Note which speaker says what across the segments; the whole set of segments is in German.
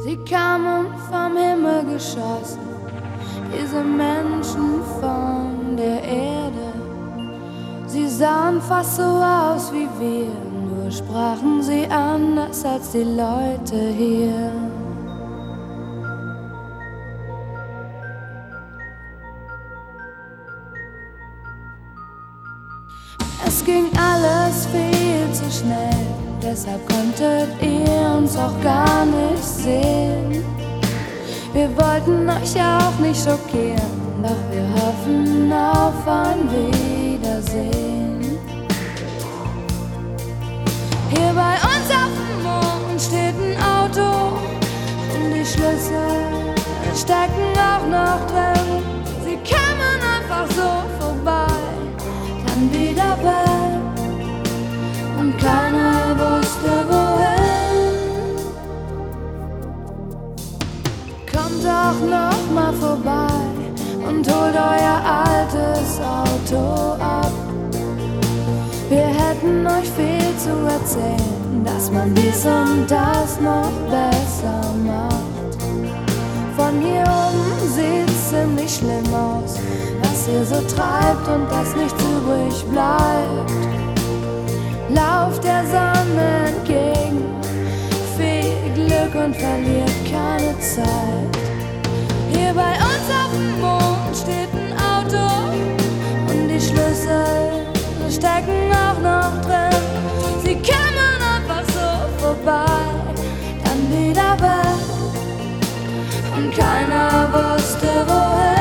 Speaker 1: Sie kamen vom Himmel geschossen, diese Menschen von der Erde. Sie sahen fast so aus wie wir, nur sprachen sie anders als die Leute hier. Es ging alles viel zu schnell, deshalb konntet ihr uns auch gar nicht sehen. Wir wollten euch auch nicht schockieren, doch wir hoffen auf ein Wiedersehen. Hier bei uns auf dem Mond steht ein Auto und die Schlüssel stecken auch noch drin. Sie kamen einfach so vorbei, dann wieder weg und keiner wusste wohin. Kommt doch noch mal vorbei und holt euer altes Auto ab. Wir hätten euch viel zu erzählen, dass man dies und das noch besser macht. Von hier oben sieht's ziemlich schlimm aus, was ihr so treibt und dass nichts übrig bleibt. Lauft der Sonne entgegen, viel Glück und verliert keine Zeit. Hier bei uns auf dem Mond steht ein Auto und die Schlüssel stecken auch noch drin. Sie kamen einfach so vorbei, dann wieder weg und keiner wusste wohin.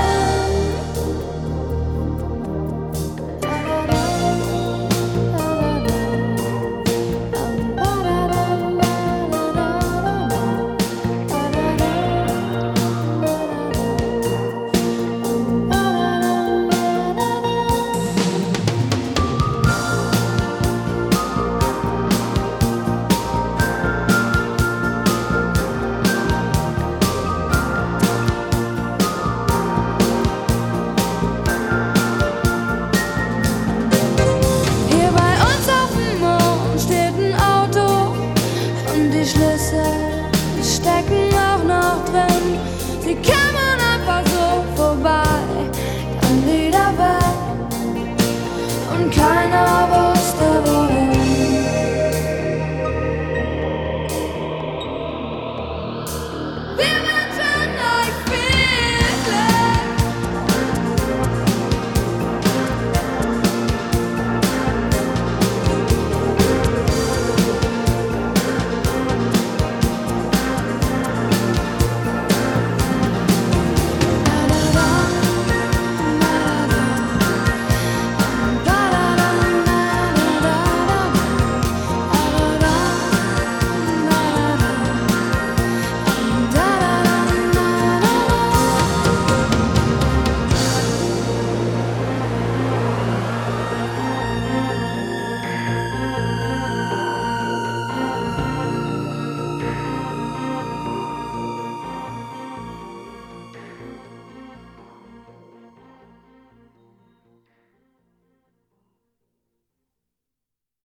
Speaker 1: Stecken auch noch drin. Sie kamen einfach so vorbei, dann wieder weg und kein